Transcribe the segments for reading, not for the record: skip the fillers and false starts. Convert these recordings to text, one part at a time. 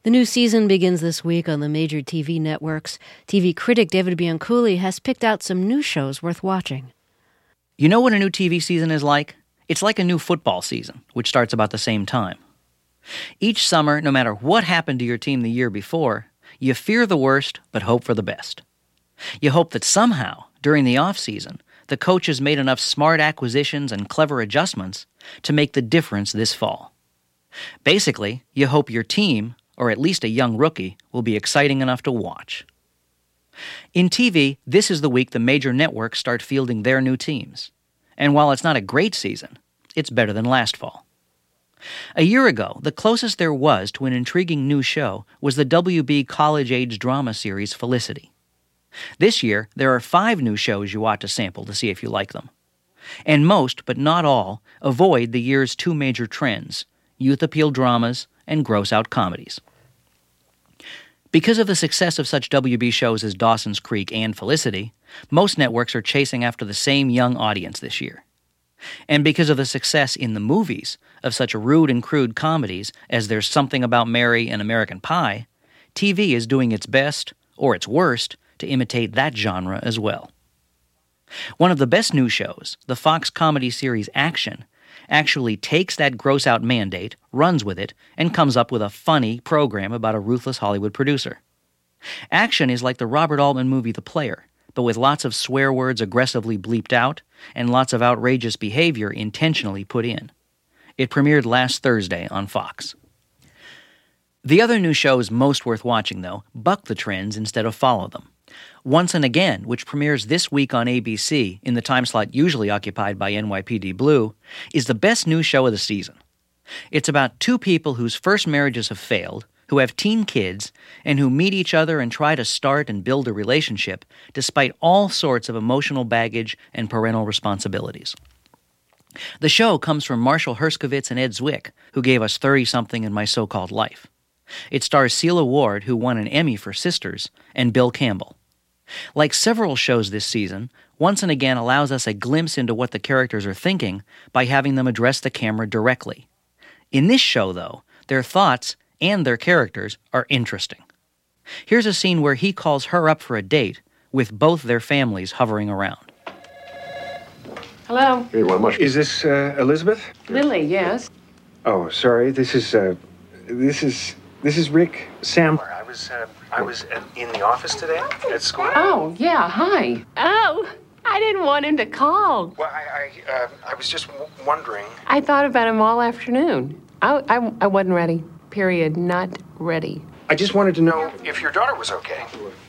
The new season begins this week on the major TV networks. TV critic David Bianculli has picked out some new shows worth watching. You know what a new TV season is like? It's like a new football season, which starts about the same time. Each summer, no matter what happened to your team the year before, you fear the worst but hope for the best. You hope that somehow, during the off-season, the coaches made enough smart acquisitions and clever adjustments to make the difference this fall. Basically, you hope your team, or at least a young rookie, will be exciting enough to watch. In TV, this is the week the major networks start fielding their new teams. And while it's not a great season, it's better than last fall. A year ago, the closest there was to an intriguing new show was the WB college-age drama series Felicity. This year, there are 5 new shows you ought to sample to see if you like them. And most, but not all, avoid the year's 2 major trends, youth appeal dramas and gross-out comedies. Because of the success of such WB shows as Dawson's Creek and Felicity, most networks are chasing after the same young audience this year. And because of the success in the movies of such rude and crude comedies as There's Something About Mary and American Pie, TV is doing its best, or its worst, to imitate that genre as well. One of the best new shows, the Fox comedy series Action, actually takes that gross-out mandate, runs with it, and comes up with a funny program about a ruthless Hollywood producer. Action is like the Robert Altman movie The Player, but with lots of swear words aggressively bleeped out and lots of outrageous behavior intentionally put in. It premiered last Thursday on Fox. The other new shows most worth watching, though, buck the trends instead of follow them. Once and Again, which premieres this week on ABC in the time slot usually occupied by NYPD Blue, is the best new show of the season. It's about 2 people whose first marriages have failed, who have teen kids, and who meet each other and try to start and build a relationship despite all sorts of emotional baggage and parental responsibilities. The show comes from Marshall Herskovitz and Ed Zwick, who gave us 30-something and My So-Called Life. It stars Celia Ward, who won an Emmy for Sisters, and Bill Campbell. Like several shows this season, Once and Again allows us a glimpse into what the characters are thinking by having them address the camera directly. In this show, though, their thoughts and their characters are interesting. Here's a scene where he calls her up for a date with both their families hovering around. Hello? Hey, well, much. Is this Elizabeth? Lily, yes. Oh, sorry. This is Rick Sandler. I was in the office today at school. Oh, yeah, hi. Oh, I didn't want him to call. Well, I was just wondering. I thought about him all afternoon. I wasn't ready. Period. Not ready. I just wanted to know if your daughter was okay.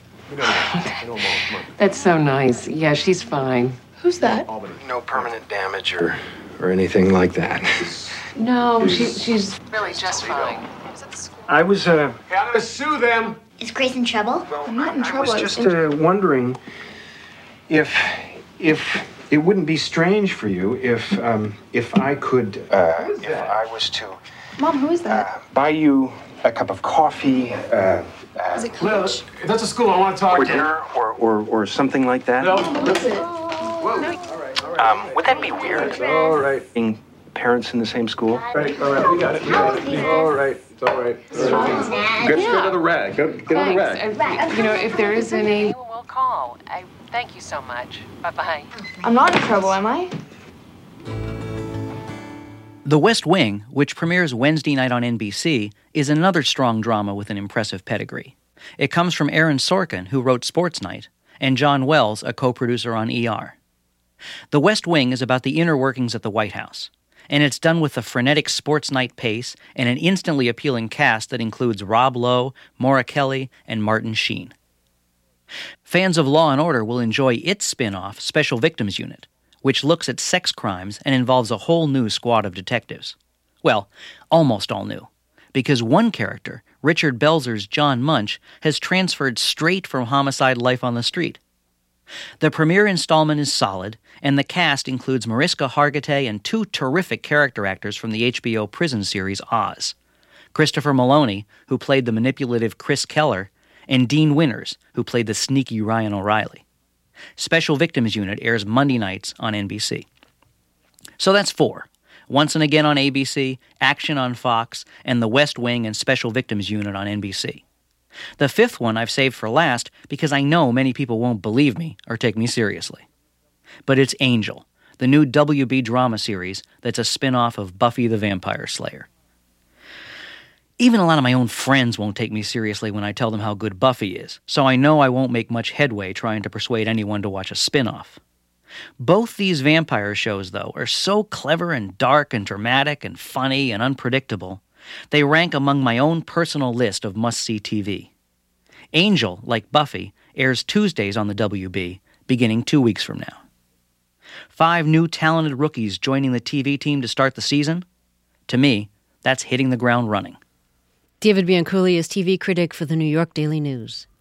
That's so nice. Yeah, she's fine. Who's that? No permanent damage or anything like that. No, she's really just fine. I was, Hey, I'm gonna sue them. Is Grace in trouble? well, I'm not in trouble. I was just wondering if it wouldn't be strange for you if I could, if I was to Mom, who is that? buy you a cup of coffee, Is it Coach? If that's a school, I want to talk or to dinner, or something like that. No. Who is it? Would that be weird? All right. Being parents in the same school? Right, all right, we got it. All right, it's all right. Get another rag. Get another rag. You know, if there is any... We'll call. I thank you so much. Bye-bye. I'm not in trouble, am I? The West Wing, which premieres Wednesday night on NBC, is another strong drama with an impressive pedigree. It comes from Aaron Sorkin, who wrote Sports Night, and John Wells, a co-producer on ER. The West Wing is about the inner workings at the White House, and it's done with the frenetic Sports Night pace and an instantly appealing cast that includes Rob Lowe, Maura Kelly, and Martin Sheen. Fans of Law & Order will enjoy its spin-off, Special Victims Unit, which looks at sex crimes and involves a whole new squad of detectives. Well, almost all new, because one character, Richard Belzer's John Munch, has transferred straight from Homicide: Life on the Street. The premiere installment is solid, and the cast includes Mariska Hargitay and 2 terrific character actors from the HBO prison series Oz. Christopher Maloney, who played the manipulative Chris Keller, and Dean Winters, who played the sneaky Ryan O'Reilly. Special Victims Unit airs Monday nights on NBC. So that's 4. Once and Again on ABC, Action on Fox, and The West Wing and Special Victims Unit on NBC. The fifth one I've saved for last because I know many people won't believe me or take me seriously. But it's Angel, the new WB drama series that's a spin-off of Buffy the Vampire Slayer. Even a lot of my own friends won't take me seriously when I tell them how good Buffy is, so I know I won't make much headway trying to persuade anyone to watch a spin-off. Both these vampire shows, though, are so clever and dark and dramatic and funny and unpredictable, they rank among my own personal list of must-see TV. Angel, like Buffy, airs Tuesdays on the WB, beginning 2 weeks from now. 5 new talented rookies joining the TV team to start the season? To me, that's hitting the ground running. David Bianculli is TV critic for the New York Daily News.